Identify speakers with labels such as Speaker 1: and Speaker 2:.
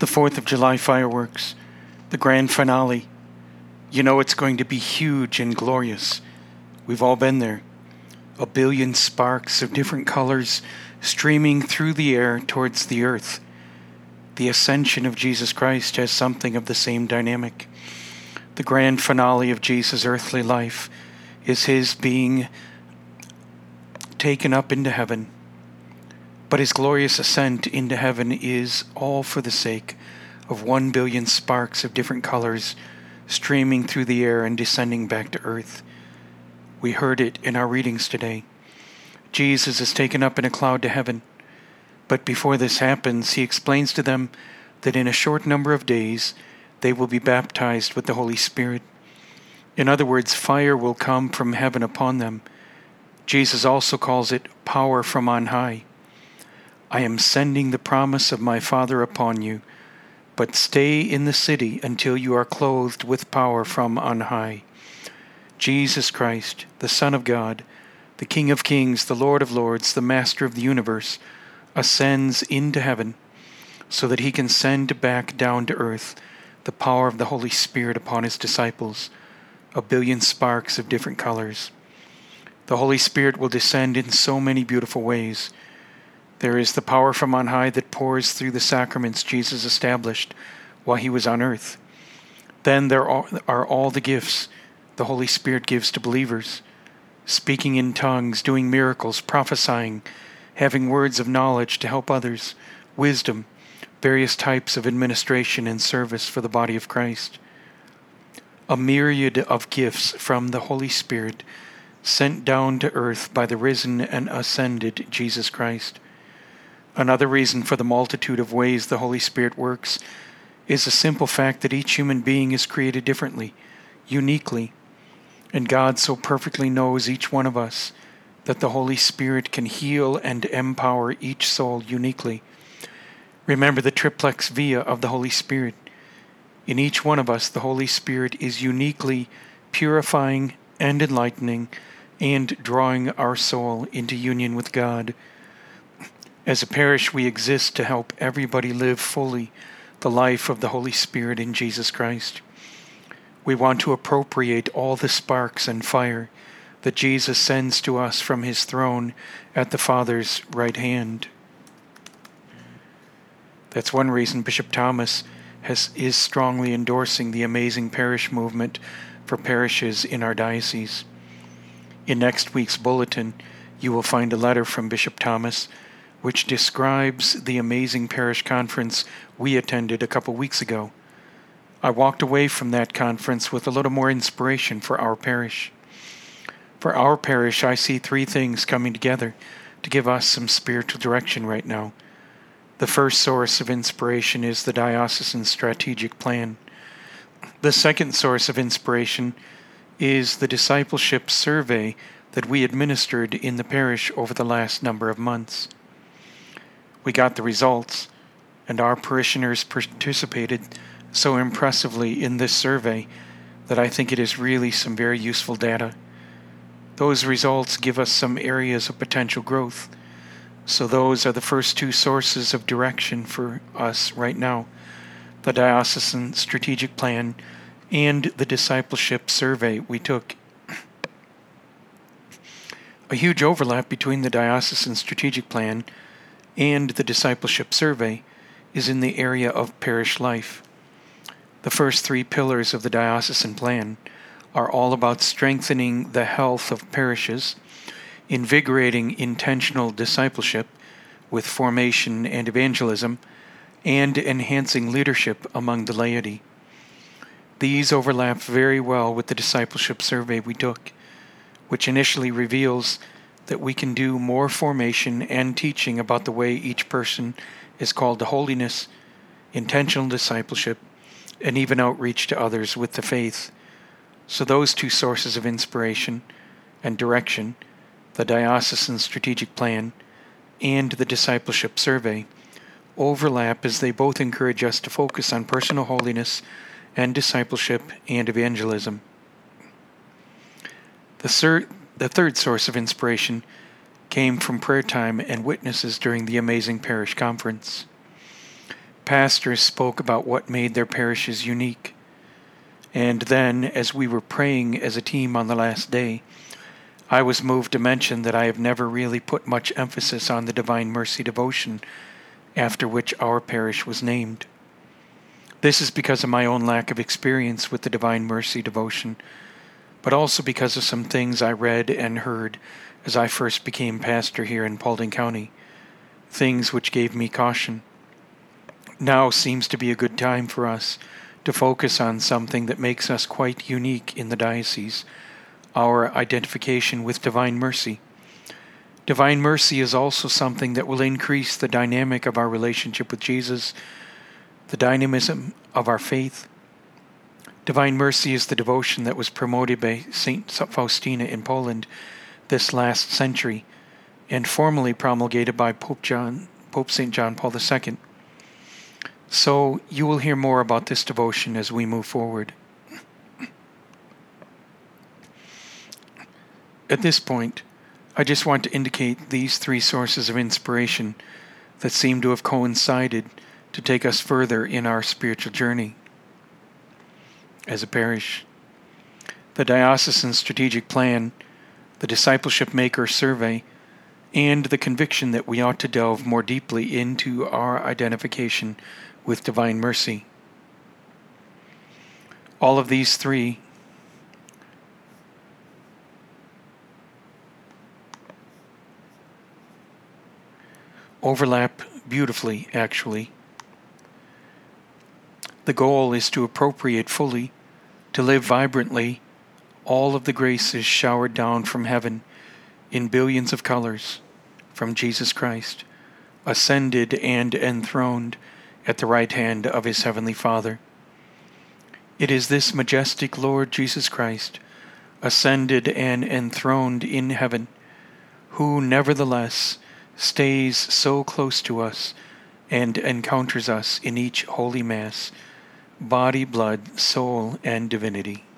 Speaker 1: The 4th of July fireworks, the grand finale. You know it's going to be huge and glorious. We've all been there. A billion sparks of different colors streaming through the air towards the earth. The ascension of Jesus Christ has something of the same dynamic. The grand finale of Jesus' earthly life is his being taken up into heaven. But his glorious ascent into heaven is all for the sake of 1 billion sparks of different colors streaming through the air and descending back to earth. We heard it in our readings today. Jesus is taken up in a cloud to heaven. But before this happens, he explains to them that in a short number of days they will be baptized with the Holy Spirit. In other words, fire will come from heaven upon them. Jesus also calls it power from on high. I am sending the promise of my Father upon you, but stay in the city until you are clothed with power from on high. Jesus Christ, the Son of God, the King of Kings, the Lord of Lords, the Master of the universe, ascends into heaven so that he can send back down to earth the power of the Holy Spirit upon his disciples, a billion sparks of different colors. The Holy Spirit will descend in so many beautiful ways. There is the power from on high that pours through the sacraments Jesus established while he was on earth. Then there are all the gifts the Holy Spirit gives to believers: speaking in tongues, doing miracles, prophesying, having words of knowledge to help others, wisdom, various types of administration and service for the body of Christ. A myriad of gifts from the Holy Spirit sent down to earth by the risen and ascended Jesus Christ. Another reason for the multitude of ways the Holy Spirit works is the simple fact that each human being is created differently, uniquely, and God so perfectly knows each one of us that the Holy Spirit can heal and empower each soul uniquely. Remember the triplex via of the Holy Spirit. In each one of us, the Holy Spirit is uniquely purifying and enlightening and drawing our soul into union with God. As a parish, we exist to help everybody live fully the life of the Holy Spirit in Jesus Christ. We want to appropriate all the sparks and fire that Jesus sends to us from his throne at the Father's right hand. That's one reason Bishop Thomas is strongly endorsing the amazing parish movement for parishes in our diocese. In next week's bulletin, you will find a letter from Bishop Thomas which describes the amazing parish conference we attended a couple weeks ago. I walked away from that conference with a little more inspiration for our parish. For our parish, I see 3 things coming together to give us some spiritual direction right now. The first source of inspiration is the diocesan strategic plan. The second source of inspiration is the discipleship survey that we administered in the parish over the last number of months. We got the results, and our parishioners participated so impressively in this survey that I think it is really some very useful data. Those results give us some areas of potential growth. So those are the first 2 sources of direction for us right now: the diocesan strategic plan and the discipleship survey we took. A huge overlap between the diocesan strategic plan and the discipleship survey is in the area of parish life. The first 3 pillars of the diocesan plan are all about strengthening the health of parishes, invigorating intentional discipleship with formation and evangelism, and enhancing leadership among the laity. These overlap very well with the discipleship survey we took, which initially reveals that we can do more formation and teaching about the way each person is called to holiness, intentional discipleship, and even outreach to others with the faith. So those 2 sources of inspiration and direction, the diocesan strategic plan and the discipleship survey, overlap as they both encourage us to focus on personal holiness and discipleship and evangelism. The third source of inspiration came from prayer time and witnesses during the amazing parish conference. pastors spoke about what made their parishes unique. And then, as we were praying as a team on the last day, I was moved to mention that I have never really put much emphasis on the Divine Mercy devotion after which our parish was named. This is because of my own lack of experience with the Divine Mercy devotion, but also because of some things I read and heard as I first became pastor here in Paulding County, things which gave me caution. Now seems to be a good time for us to focus on something that makes us quite unique in the diocese, our identification with Divine Mercy. Divine Mercy is also something that will increase the dynamic of our relationship with Jesus, the dynamism of our faith. Divine Mercy is the devotion that was promoted by St. Faustina in Poland this last century and formally promulgated by Pope St. John Paul II. So you will hear more about this devotion as we move forward. At this point, I just want to indicate these three sources of inspiration that seem to have coincided to take us further in our spiritual journey as a parish. The Diocesan Strategic Plan, the Discipleship Maker Survey, and the conviction that we ought to delve more deeply into our identification with Divine Mercy. All of these three overlap beautifully, actually. The goal is to appropriate fully, to live vibrantly, all of the graces showered down from heaven in billions of colors from Jesus Christ, ascended and enthroned at the right hand of his heavenly Father. It is this majestic Lord Jesus Christ, ascended and enthroned in heaven, who nevertheless stays so close to us and encounters us in each holy Mass, body, blood, soul, and divinity.